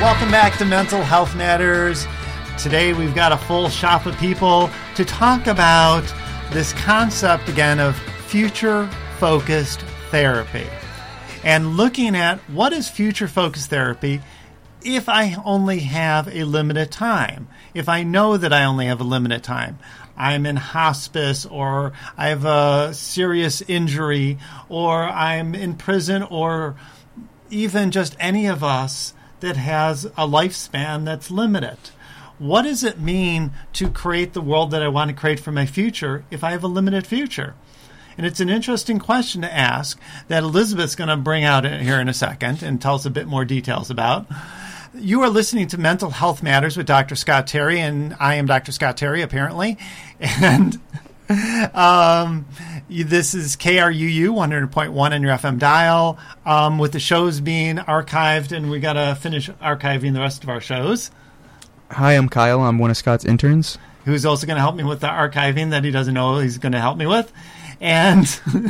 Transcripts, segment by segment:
Welcome back to Mental Health Matters. Today we've got a full shop of people to talk about this concept again of future-focused therapy. And looking at what is future-focused therapy if I only have a limited time. If I know that I only have a limited time. I'm in hospice, or I have a serious injury, or I'm in prison, or even just any of us that has a lifespan that's limited. What does it mean to create the world that I want to create for my future if I have a limited future? And it's an interesting question to ask that Elizabeth's going to bring out here in a second and tell us a bit more details about. You are listening to Mental Health Matters with Dr. Scott Terry, and I am Dr. Scott Terry, apparently. And this is KRUU 100.1 on your FM dial, with the shows being archived, and we got to finish archiving the rest of our shows. Hi, I'm Kyle. I'm one of Scott's interns. Who's also going to help me with the archiving that he doesn't know he's going to help me with. And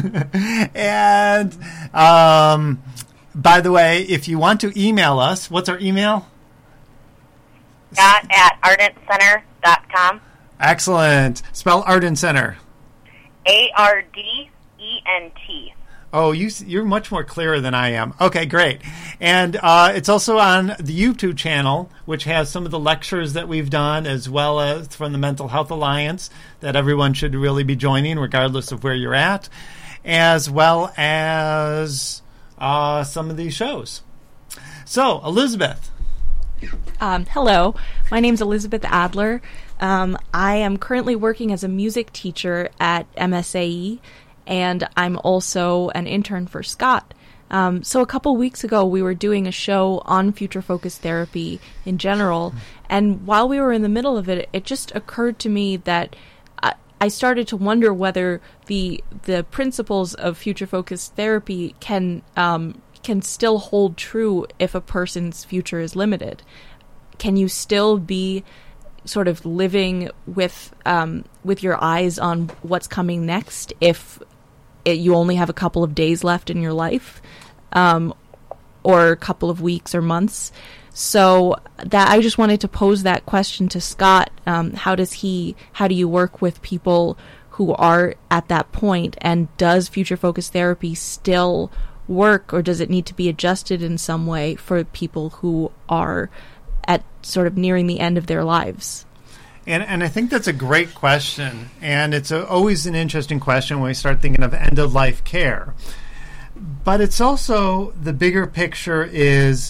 by the way, if you want to email us, what's our email? Scott at ardentcenter.com. Excellent. Spell Ardent Center. ARDENT. Oh, you're much more clearer than I am. Okay, great. And it's also on the YouTube channel, which has some of the lectures that we've done, as well as from the Mental Health Alliance, that everyone should really be joining, regardless of where you're at, as well as some of these shows. So, Elizabeth. Hello. My name's Elizabeth Adler. I am currently working as a music teacher at MSAE, and I'm also an intern for Scott. So a couple weeks ago, we were doing a show on future-focused therapy in general, and while we were in the middle of it, it just occurred to me that I started to wonder whether the principles of future-focused therapy can still hold true if a person's future is limited. Can you still be sort of living with your eyes on what's coming next if you only have a couple of days left in your life, or a couple of weeks or months? So that I just wanted to pose that question to Scott. How do you work with people who are at that point, and does future-focused therapy still work, or does it need to be adjusted in some way for people who are at sort of nearing the end of their lives? And I think that's a great question, and it's always an interesting question when we start thinking of end-of-life care. But it's also, the bigger picture is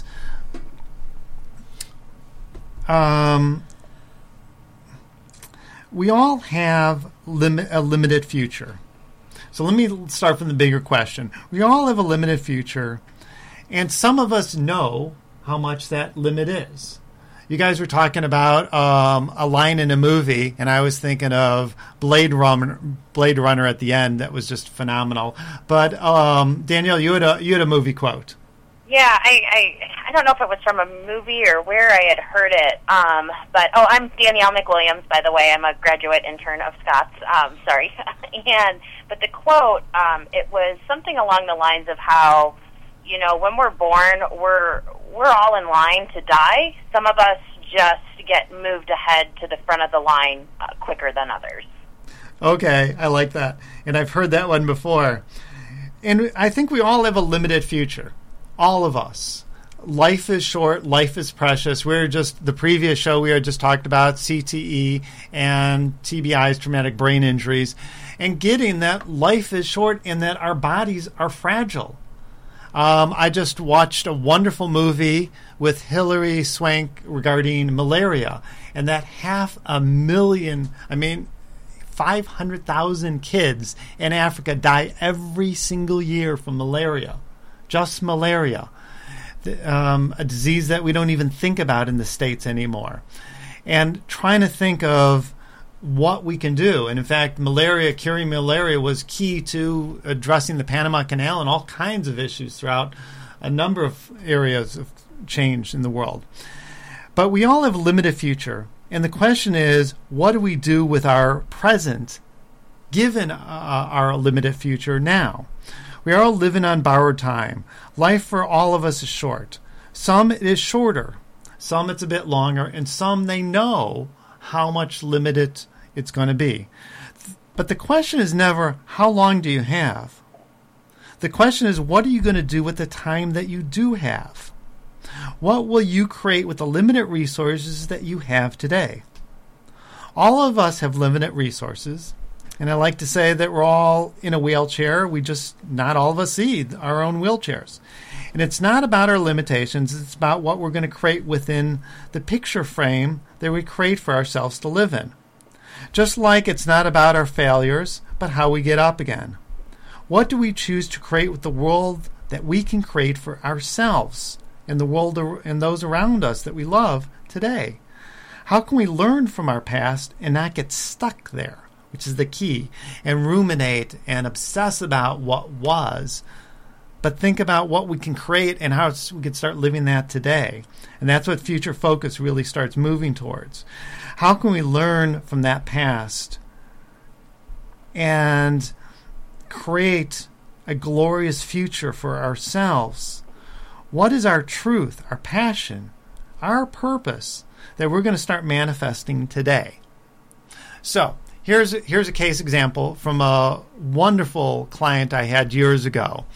we all have a limited future. So let me start from the bigger question. We all have a limited future, and some of us know how much that limit is. You guys were talking about a line in a movie, and I was thinking of Blade Runner at the end. That was just phenomenal. But Danielle, you had a movie quote. Yeah, I don't know if it was from a movie or where I had heard it. But I'm Danielle McWilliams, by the way. I'm a graduate intern of Scott's. Sorry. But the quote, it was something along the lines of how, when we're born, we're all in line to die. Some of us just get moved ahead to the front of the line quicker than others. Okay, I like that. And I've heard that one before. And I think we all have a limited future. All of us. Life is short. Life is precious. The previous show we had just talked about CTE and TBIs, traumatic brain injuries, and getting that life is short and that our bodies are fragile. I just watched a wonderful movie with Hilary Swank regarding malaria, and that 500,000 kids in Africa die every single year from malaria. Just malaria. A disease that we don't even think about in the States anymore. And trying to think of what we can do. And in fact, curing malaria was key to addressing the Panama Canal and all kinds of issues throughout a number of areas of change in the world. But we all have a limited future. And the question is, what do we do with our present, given our limited future now? We are all living on borrowed time. Life for all of us is short. Some it is shorter. Some it's a bit longer, and some they know how much limited it's going to be. But the question is never, how long do you have? The question is, what are you going to do with the time that you do have? What will you create with the limited resources that you have today? All of us have limited resources, and I like to say that we're all in a wheelchair. Not all of us see our own wheelchairs. And it's not about our limitations, it's about what we're going to create within the picture frame that we create for ourselves to live in. Just like it's not about our failures, but how we get up again. What do we choose to create with the world that we can create for ourselves and the world and those around us that we love today? How can we learn from our past and not get stuck there, which is the key, and ruminate and obsess about what was, but think about what we can create and how we can start living that today. And that's what Future Focus really starts moving towards. How can we learn from that past and create a glorious future for ourselves? What is our truth, our passion, our purpose that we're going to start manifesting today? So here's a case example from a wonderful client I had years ago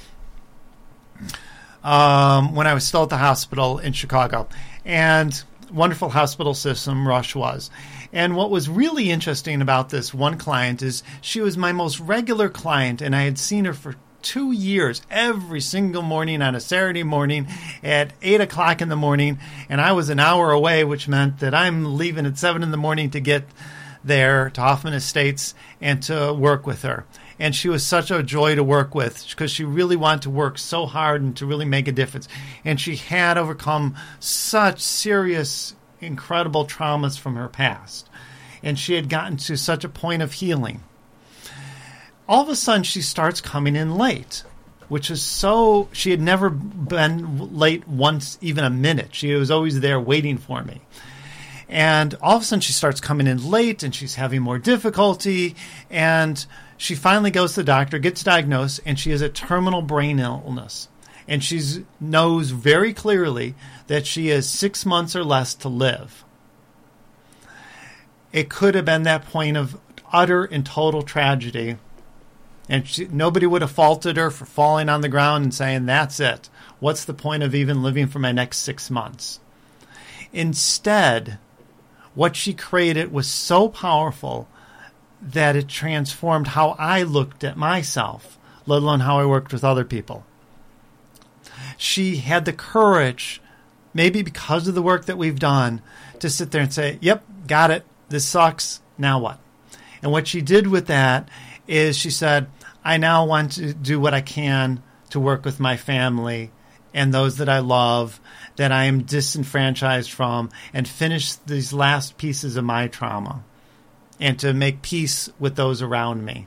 when I was still at the hospital in Chicago. And wonderful hospital system, Rush was. And what was really interesting about this one client is she was my most regular client, and I had seen her for 2 years, every single morning on a Saturday morning at 8 o'clock in the morning, and I was an hour away, which meant that I'm leaving at 7 in the morning to get there to Hoffman Estates and to work with her. And she was such a joy to work with because she really wanted to work so hard and to really make a difference. And she had overcome such serious, incredible traumas from her past. And she had gotten to such a point of healing. All of a sudden, she starts coming in late, which is so... She had never been late once, even a minute. She was always there waiting for me. And all of a sudden, she starts coming in late, and she's having more difficulty. And she finally goes to the doctor, gets diagnosed, and she has a terminal brain illness. And she knows very clearly that she has 6 months or less to live. It could have been that point of utter and total tragedy. And nobody would have faulted her for falling on the ground and saying, that's it. What's the point of even living for my next 6 months? Instead, what she created was so powerful that it transformed how I looked at myself, let alone how I worked with other people. She had the courage, maybe because of the work that we've done, to sit there and say, yep, got it. This sucks. Now what? And what she did with that is she said, I now want to do what I can to work with my family and those that I love, that I am disenfranchised from, and finish these last pieces of my trauma and to make peace with those around me.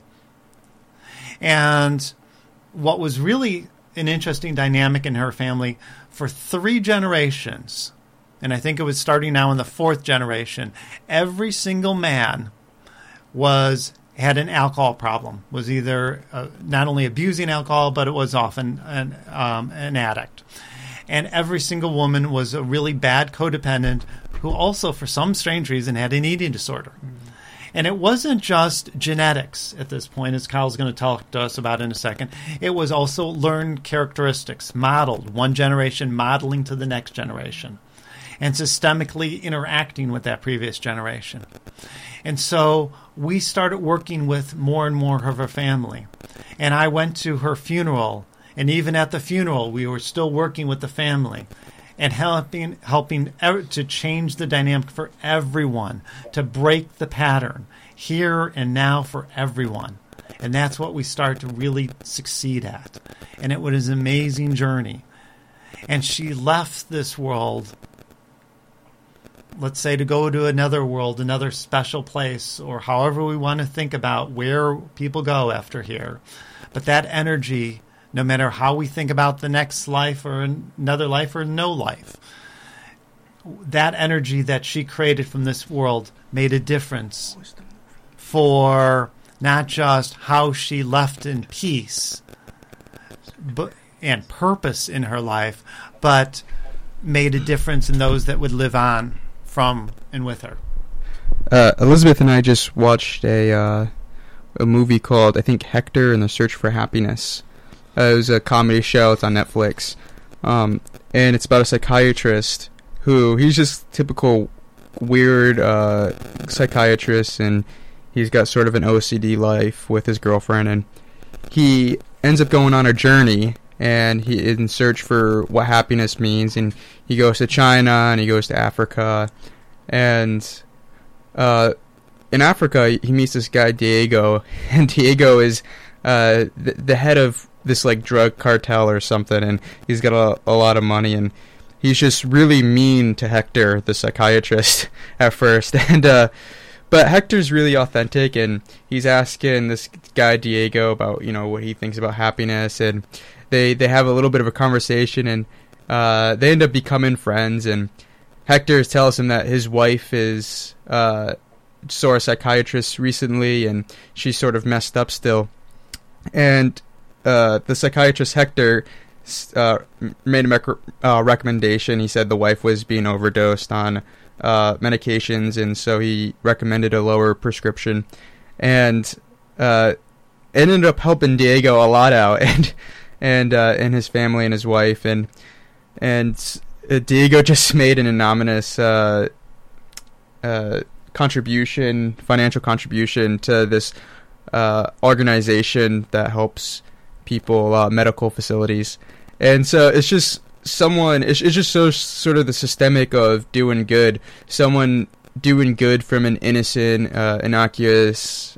And what was really an interesting dynamic in her family, for 3 generations, and I think it was starting now in the 4th generation, every single man had an alcohol problem, was either not only abusing alcohol, but it was often an addict. And every single woman was a really bad codependent who also, for some strange reason, had an eating disorder. Mm-hmm. And it wasn't just genetics at this point, as Kyle's going to talk to us about in a second. It was also learned characteristics, modeled, one generation modeling to the next generation, and systemically interacting with that previous generation. And so we started working with more and more of her family. And I went to her funeral, and even at the funeral, we were still working with the family and helping to change the dynamic for everyone, to break the pattern here and now for everyone. And that's what we start to really succeed at. And it was an amazing journey. And she left this world, let's say, to go to another world, another special place, or however we want to think about where people go after here. But that energy, no matter how we think about the next life or another life or no life, that energy that she created from this world made a difference for not just how she left in peace and purpose in her life, but made a difference in those that would live on from and with her? Elizabeth and I just watched a movie called, I think, Hector and the Search for Happiness. It was a comedy show. It's on Netflix. And it's about a psychiatrist who, he's just typical weird psychiatrist, and he's got sort of an OCD life with his girlfriend, and he ends up going on a journey, and he in search for what happiness means, and he goes to China, and he goes to Africa, and in Africa, he meets this guy, Diego, and Diego is the head of this, like, drug cartel or something, and he's got a lot of money, and he's just really mean to Hector, the psychiatrist, at first, and but Hector's really authentic, and he's asking this guy, Diego, about, what he thinks about happiness, and they have a little bit of a conversation, and they end up becoming friends, and Hector tells him that his wife is saw a psychiatrist recently, and she's sort of messed up still. And the psychiatrist, Hector, made a recommendation. He said the wife was being overdosed on medications, and so he recommended a lower prescription. And it ended up helping Diego a lot out, and his family and his wife. And Diego just made an anonymous financial contribution to this organization that helps people, medical facilities. And so it's just it's just so sort of the systemic of doing good. Someone doing good from an innocent, innocuous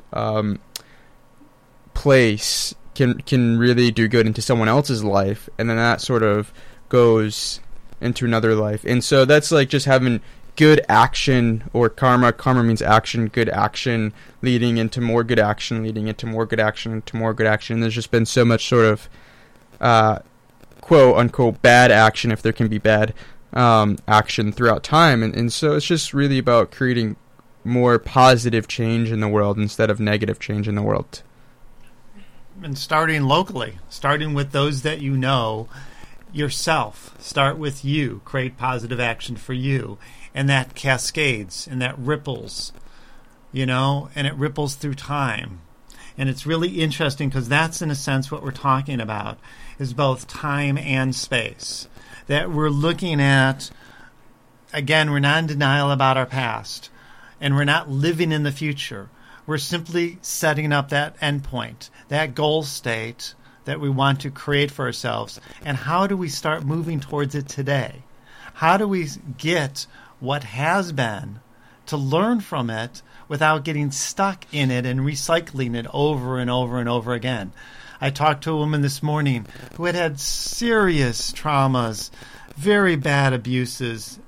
place can really do good into someone else's life, and then that sort of goes into another life. And so that's like just having good action, or karma. Karma means action. Good action leading into more good action, leading into more good action, into more good action. And there's just been so much sort of quote unquote bad action, if there can be bad action throughout time. And so it's just really about creating more positive change in the world instead of negative change in the world. And starting locally, starting with those that you know, yourself. Start with you. Create positive action for you. And that cascades and that ripples, and it ripples through time. And it's really interesting because that's, in a sense, what we're talking about is both time and space. That we're looking at, again, we're not in denial about our past, and we're not living in the future. We're simply setting up that endpoint, that goal state that we want to create for ourselves. And how do we start moving towards it today? How do we get what has been to learn from it without getting stuck in it and recycling it over and over and over again? I talked to a woman this morning who had serious traumas, very bad abuses,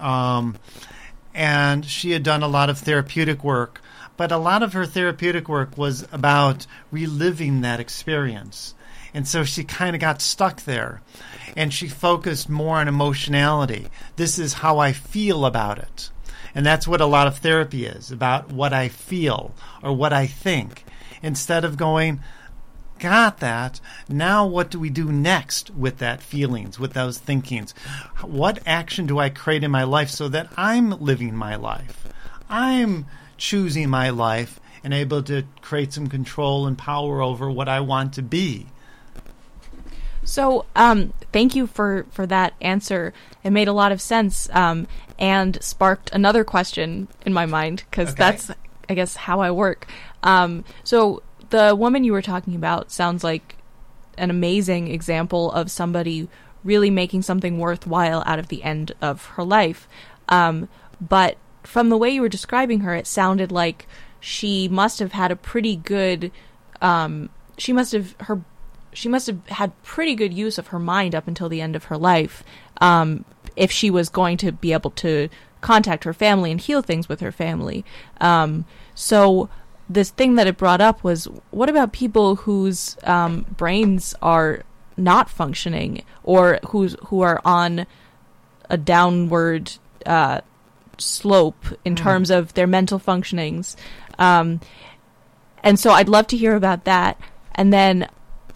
and she had done a lot of therapeutic work, but a lot of her therapeutic work was about reliving that experience. And so she kind of got stuck there, and she focused more on emotionality. This is how I feel about it. And that's what a lot of therapy is, about what I feel or what I think. Instead of going, got that, now what do we do next with that feelings, with those thinkings? What action do I create in my life so that I'm living my life? I'm choosing my life and able to create some control and power over what I want to be. So, thank you for that answer. It made a lot of sense, and sparked another question in my mind, because that's, I guess, how I work. So the woman you were talking about sounds like an amazing example of somebody really making something worthwhile out of the end of her life. But from the way you were describing her, it sounded like she must have had a pretty good, she must have had pretty good use of her mind up until the end of her life, if she was going to be able to contact her family and heal things with her family. So this thing that it brought up was, what about people whose brains are not functioning, or who are on a downward slope in terms of their mental functionings? And so I'd love to hear about that. And then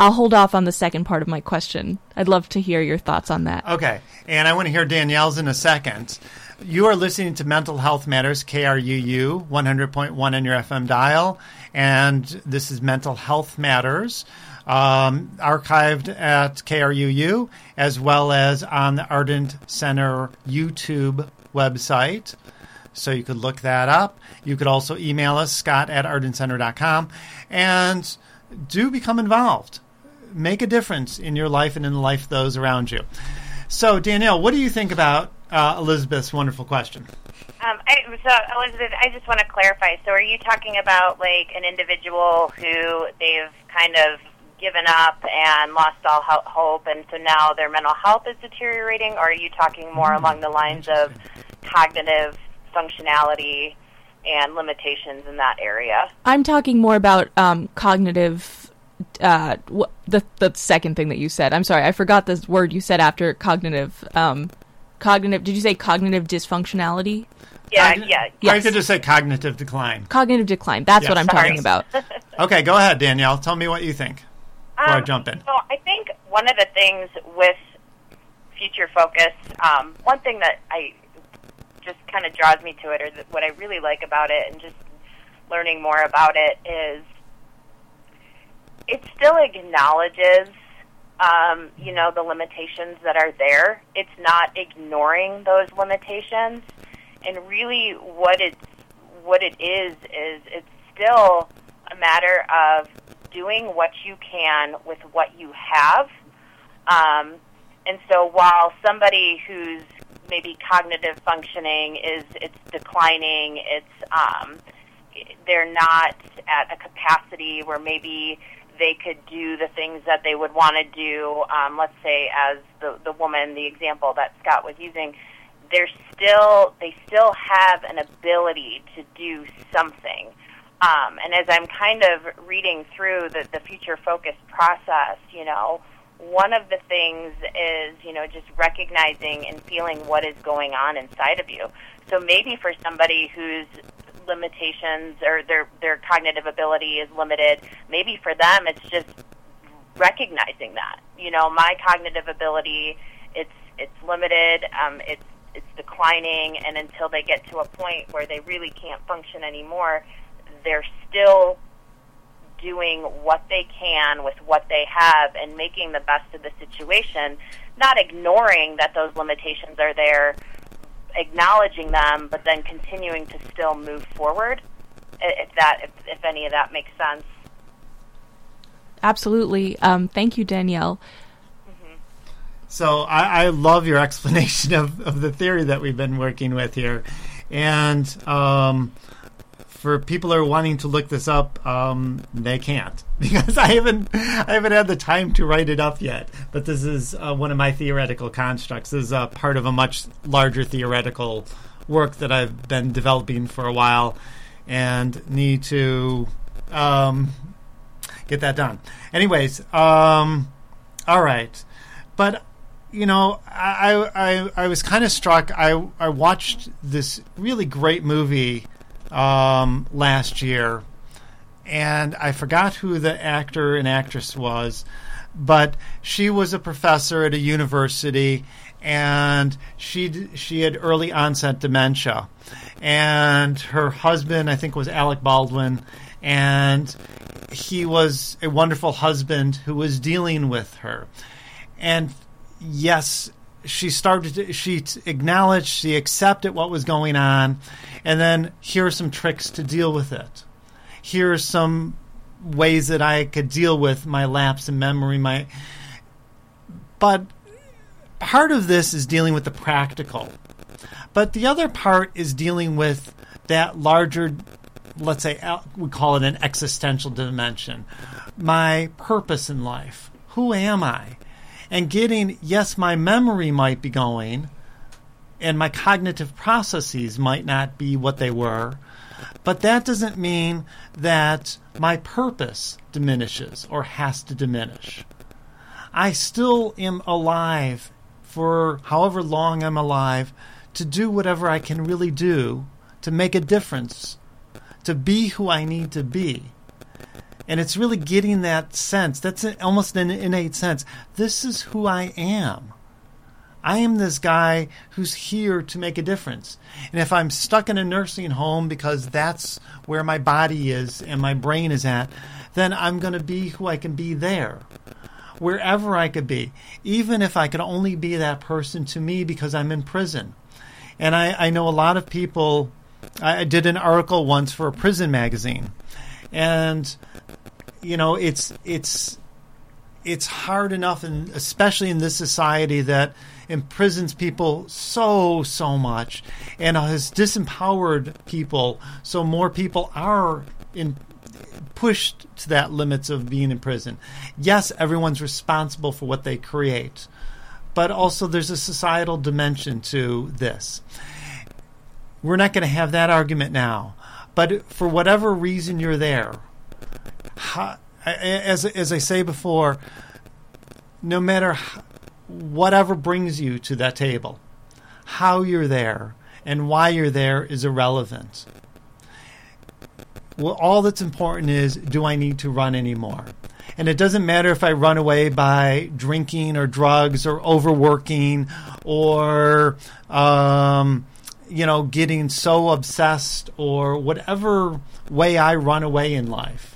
I'll hold off on the second part of my question. I'd love to hear your thoughts on that. Okay, and I want to hear Danielle's in a second. You are listening to Mental Health Matters, KRUU, 100.1 on your FM dial, and this is Mental Health Matters, archived at KRUU, as well as on the Ardent Center YouTube website. So you could look that up. You could also email us, scott@ardentcenter.com, and do become involved. Make a difference in your life and in the life of those around you. So, Danielle, what do you think about Elizabeth's wonderful question? Elizabeth, I just want to clarify. So are you talking about like an individual who they've kind of given up and lost all hope, and so now their mental health is deteriorating, or are you talking more along the lines of cognitive functionality and limitations in that area? I'm talking more about cognitive, the second thing that you said. I'm sorry, I forgot this word you said after cognitive. Did you say cognitive dysfunctionality? Yeah. I could just say cognitive decline. Cognitive decline. That's what I'm talking about. Okay, go ahead, Danielle. Tell me what you think before I jump in. So I think one of the things with Future Focus, one thing that I just kind of draws me to it, or what I really like about it, and just learning more about it, is it still acknowledges the limitations that are there. It's not ignoring those limitations, and really what it is it's still a matter of doing what you can with what you have. And so while somebody who's maybe cognitive functioning it's declining, they're not at a capacity where maybe they could do the things that they would want to do. Let's say, as the woman, the example that Scott was using, they still have an ability to do something. And as I'm kind of reading through the Future Focus process, one of the things is, just recognizing and feeling what is going on inside of you. So maybe for somebody whose limitations or their cognitive ability is limited, maybe for them it's just recognizing that, my cognitive ability, it's limited, it's declining, and until they get to a point where they really can't function anymore, they're still doing what they can with what they have and making the best of the situation, not ignoring that those limitations are there, acknowledging them, but then continuing to still move forward, if any of that makes sense. Absolutely. Thank you, Danielle. So I love your explanation of the theory that we've been working with here. And for people who are wanting to look this up, they can't, because I haven't had the time to write it up yet. But this is one of my theoretical constructs. This is part of a much larger theoretical work that I've been developing for a while and need to get that done. Anyways, all right. But I was kind of struck. I watched this really great movie last year, and I forgot who the actor and actress was, but she was a professor at a university, and she had early onset dementia, and her husband, I think, was Alec Baldwin, and he was a wonderful husband who was dealing with her. And yes, she acknowledged, she accepted what was going on, and then here are some tricks to deal with it. Here are some ways that I could deal with my lapse in memory. But part of this is dealing with the practical. But the other part is dealing with that larger, let's say, we call it an existential dimension. My purpose in life. Who am I? And getting, yes, my memory might be going, and my cognitive processes might not be what they were, but that doesn't mean that my purpose diminishes or has to diminish. I still am alive for however long I'm alive to do whatever I can really do to make a difference, to be who I need to be. And it's really getting that sense. That's almost an innate sense. This is who I am. I am this guy who's here to make a difference. And if I'm stuck in a nursing home because that's where my body is and my brain is at, then I'm going to be who I can be there, wherever I could be, even if I could only be that person to me because I'm in prison. And I know a lot of people. I did an article once for a prison magazine, and it's hard enough, and especially in this society that imprisons people so much and has disempowered people, so more people are pushed to that limits of being in prison. Yes, everyone's responsible for what they create, but also there's a societal dimension to this. We're not going to have that argument now, but for whatever reason you're there, as I say before, no matter whatever brings you to that table, how you're there and why you're there is irrelevant. Well, all that's important is, do I need to run anymore? And it doesn't matter if I run away by drinking or drugs or overworking or getting so obsessed or whatever way I run away in life.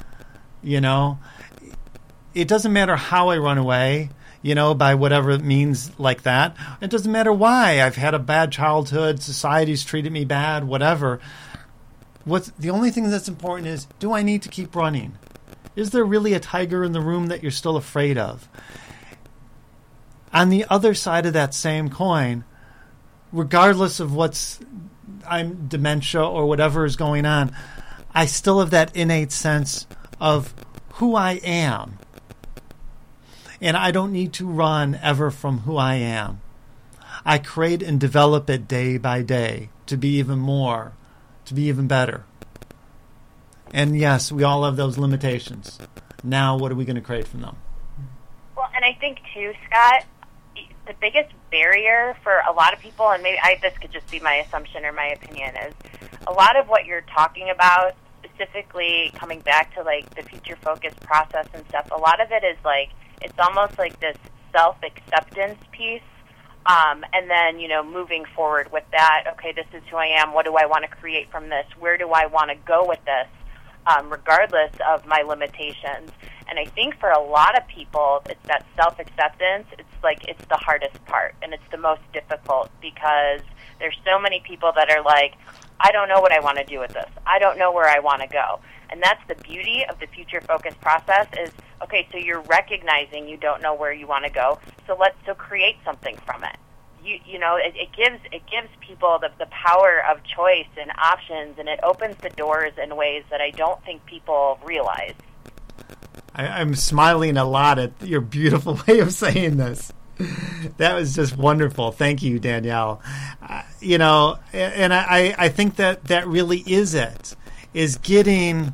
It doesn't matter how I run away, by whatever it means like that. It doesn't matter why. I've had a bad childhood, society's treated me bad, whatever. The only thing that's important is, do I need to keep running? Is there really a tiger in the room that you're still afraid of? On the other side of that same coin, regardless of I'm dementia or whatever is going on, I still have that innate sense of who I am. And I don't need to run ever from who I am. I create and develop it day by day to be even more, to be even better. And yes, we all have those limitations. Now, what are we going to create from them? Well, and I think too, Scott, the biggest barrier for a lot of people, and maybe this could just be my assumption or my opinion, is a lot of what you're talking about, specifically coming back to like the future focus process and stuff, a lot of it is like, it's almost like this self-acceptance piece. And then, moving forward with that, okay, this is who I am. What do I want to create from this? Where do I want to go with this, regardless of my limitations? And I think for a lot of people, it's that self-acceptance. It's the hardest part, and it's the most difficult because there's so many people that are like, I don't know what I want to do with this. I don't know where I want to go. And that's the beauty of the future focus process is, okay, so you're recognizing you don't know where you want to go, so create something from it. It gives people the power of choice and options, and it opens the doors in ways that I don't think people realize. I'm smiling a lot at your beautiful way of saying this. That was just wonderful. Thank you, Danielle. And I think that really is it. Is getting,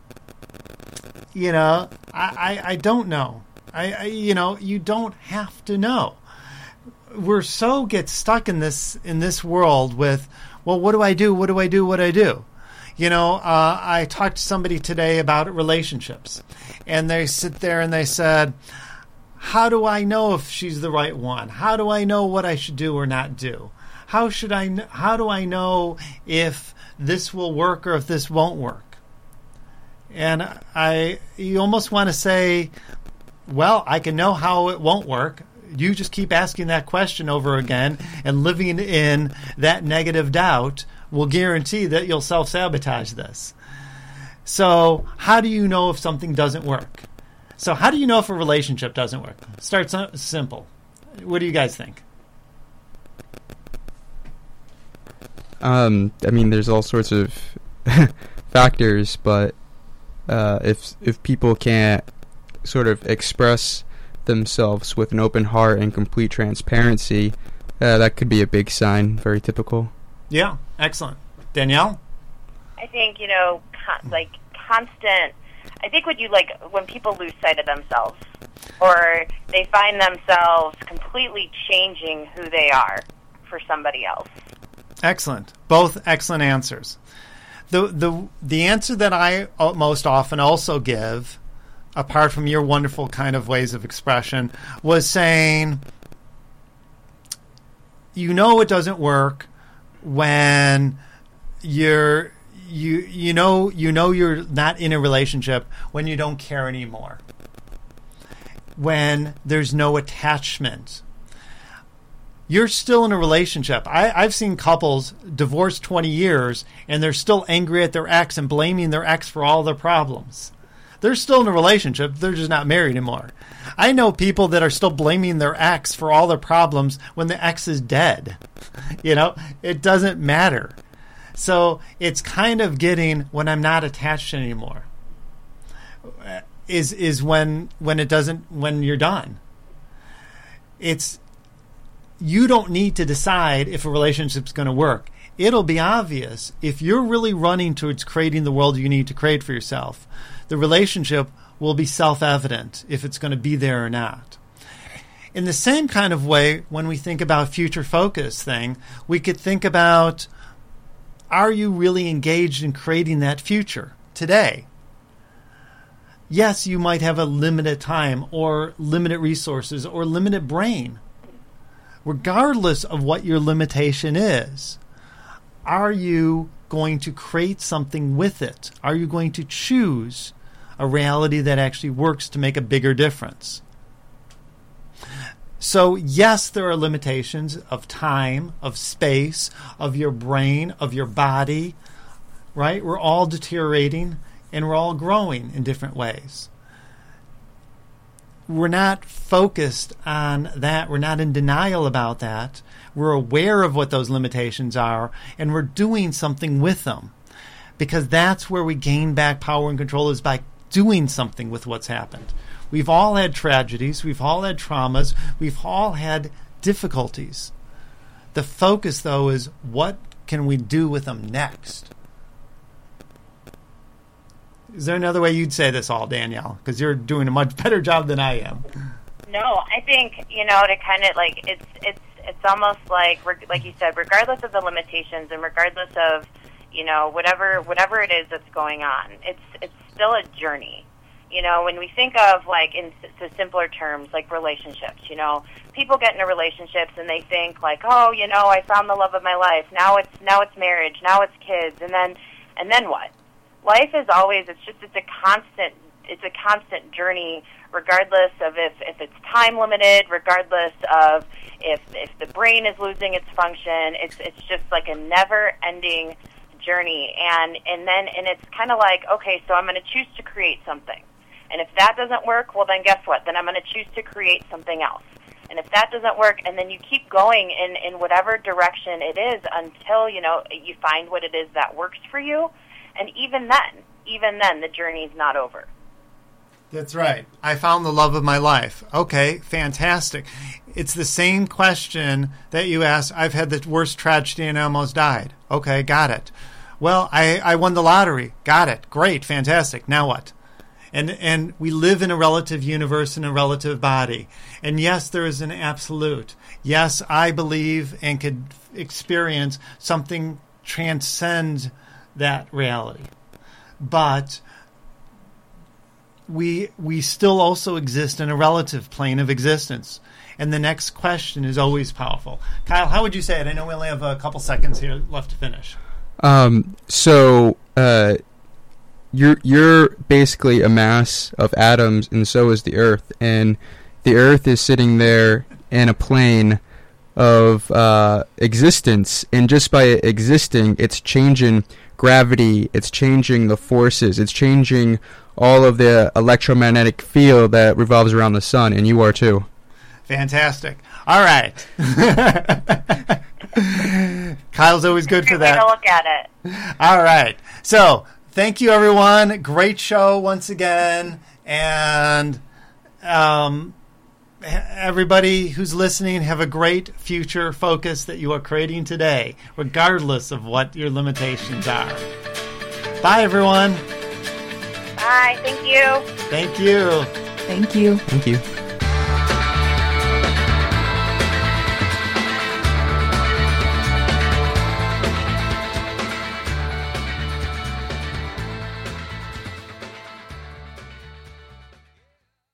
I don't know. You don't have to know. We're get stuck in this world with, well, what do I do? What do I do? What do I do? I talked to somebody today about relationships, and they sit there and they said, how do I know if she's the right one? How do I know what I should do or not do? How do I know if this will work or if this won't work? And you almost want to say, well, I can know how it won't work. You just keep asking that question over again, and living in that negative doubt will guarantee that you'll self-sabotage this. So how do you know if something doesn't work? So how do you know if a relationship doesn't work? Start simple. What do you guys think? There's all sorts of factors, but if people can't sort of express themselves with an open heart and complete transparency, that could be a big sign. Very typical. Yeah, excellent. Danielle? I think, constant, I think when people lose sight of themselves, or they find themselves completely changing who they are for somebody else. Excellent. Both excellent answers. The answer that I most often also give, apart from your wonderful kind of ways of expression, was saying, you know it doesn't work when you know you're not in a relationship when you don't care anymore, when there's no attachment. You're still in a relationship. I've seen couples divorced 20 years and they're still angry at their ex and blaming their ex for all their problems. They're still in a relationship. They're just not married anymore. I know people that are still blaming their ex for all their problems when the ex is dead. It doesn't matter. So it's kind of getting when I'm not attached anymore is when you're done. You don't need to decide if a relationship's going to work. It'll be obvious if you're really running towards creating the world you need to create for yourself. The relationship will be self-evident if it's going to be there or not. In the same kind of way, when we think about future focus thing, we could think about, are you really engaged in creating that future today? Yes, you might have a limited time or limited resources or limited brain. Regardless of what your limitation is, are you going to create something with it? Are you going to choose a reality that actually works to make a bigger difference? So, yes, there are limitations of time, of space, of your brain, of your body, right? We're all deteriorating and we're all growing in different ways. We're not focused on that. We're not in denial about that. We're aware of what those limitations are, and we're doing something with them. Because that's where we gain back power and control, is by doing something with what's happened. We've all had tragedies. We've all had traumas. We've all had difficulties. The focus, though, is what can we do with them next? Is there another way you'd say this all, Danielle? Because you're doing a much better job than I am. No, I think, to kind of like, it's almost like you said, regardless of the limitations and regardless of, whatever it is that's going on, it's still a journey. When we think of, like, in the simpler terms, like relationships, people get into relationships and they think like, oh, I found the love of my life. Now it's marriage. Now it's kids. And then what? Life is always, it's a constant journey, regardless of if it's time limited, regardless of if the brain is losing its function. It's just like a never ending journey. And it's kind of like, okay, so I'm going to choose to create something. And if that doesn't work, well, then guess what? Then I'm going to choose to create something else. And if that doesn't work, and then you keep going in whatever direction it is until, you find what it is that works for you. And even then, the journey's not over. That's right. I found the love of my life. Okay, fantastic. It's the same question that you asked. I've had the worst tragedy and I almost died. Okay, got it. Well, I won the lottery. Got it. Great, fantastic. Now what? And we live in a relative universe in a relative body. And yes, there is an absolute. Yes, I believe and could experience something transcend that reality. But we still also exist in a relative plane of existence. And the next question is always powerful. Kyle, how would you say it? I know we only have a couple seconds here left to finish. You're basically a mass of atoms, and so is the Earth. And the Earth is sitting there in a plane of existence, and just by existing, it's changing gravity, it's changing the forces, it's changing all of the electromagnetic field that revolves around the sun, and you are too. Fantastic. All right. Kyle's always good for that. Take a look at it. All right. So, thank you, everyone. Great show once again. And everybody who's listening, have a great future focus that you are creating today, regardless of what your limitations are. Bye, everyone. Bye. Thank you. Thank you. Thank you. Thank you.